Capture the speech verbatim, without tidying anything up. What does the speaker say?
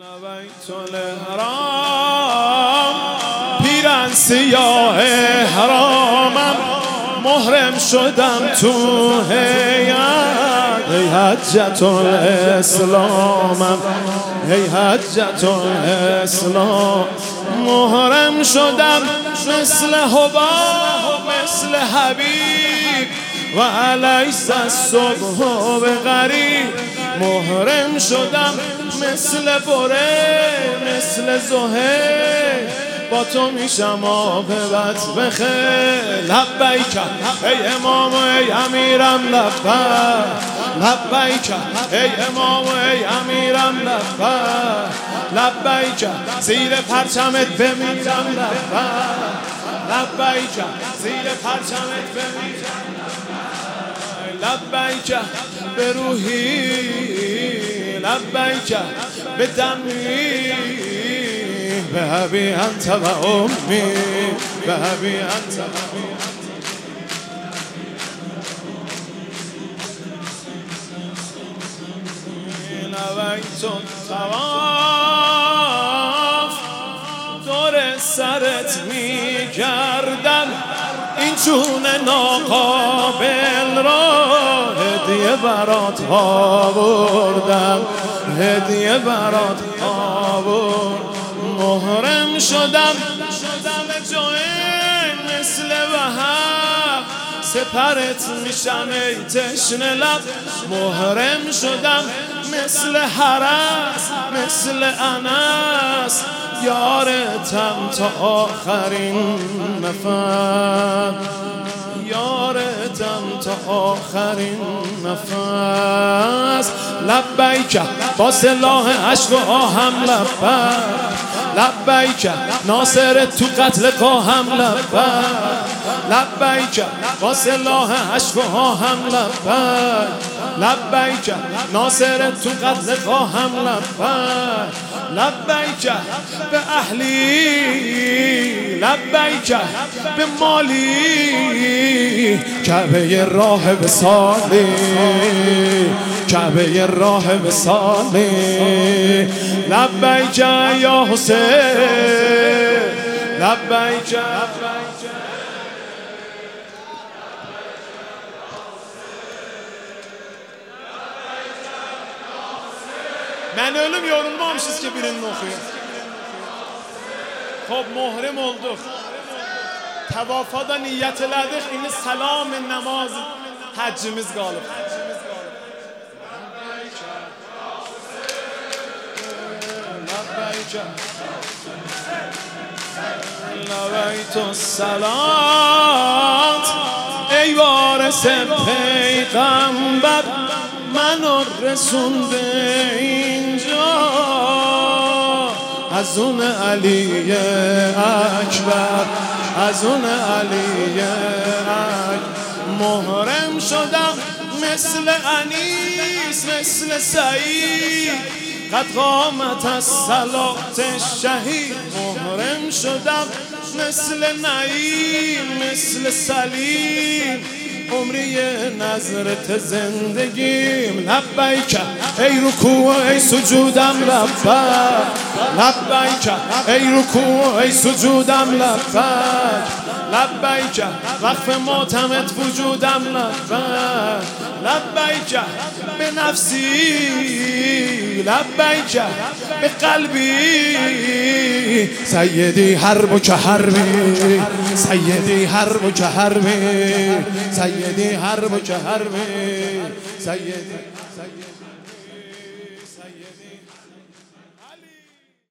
بیت الحرام پیرن سیاه حرامم محرم شدم تو هیئت ای حجت الاسلامم ای حجت الاسلام محرم شدم مثل حباب مثل حبیب و علیس الصبح به غریب محرم شدم مثل بره مثل زهیر با تو میشم عاقبت بخیر لبیک ای امام ای امیرم لبیک لبیک ای امام ای امیرم لبیک لبیک زیر پرچمت بمیرم لبیک لبیک زیر پرچمت بمیرم لبیک به روحی لبیک به دمی به ابی انت و امی به ابی انت و امی نویت الطواف دور سرت میگردم این چون ناقابل را هدیه برات آوردم هدیه برات آوردم محرم شدم شدم جوین مثل وهب سپرت میشم ای تشنه لب محرم شدم مثل حرس مثل انس یارتم تا آخرین نفس یارتم تا آخرین نفس لبیک با سلاح عشق و آهم لبیک لبیک ناصر تو قتل قاهم لبیک لبیک با سلاح عشق و آهم لبیک لبیک ناصر تو قتل قاهم لبیک لبیک به اهلی لبیک به مالی کعبه راه وصالی کعبه راه وصالی لبیک یا حسین لبیک Ben ölüm yorulmamışız ki birinin okuyun. Xo'p muhrim olduk. Tavafada niyet elədik. İndi salam namaz haccimiz qalıb. Lavaytu salat ey varis peygamber منو رسونده اینجا از اون علی اکبر از اون علی اکبر محرم شدم مثل انیس مثل سعید قد قامت از صلات شهید محرم شدم مثل نعیم مثل سلیم عمری نظرت زندگیم لبیک ای رکوع ای سجودم لبیک لبیک ای رکوع ای سجودم لبیک لبیک وقف ماتمت وجودم لبیک لبیک به نفسی لبیک به قلبی سیدی حرب و که حربی سیدی حرب و که حربی سیدی حرب و که حربی سیدی سیدی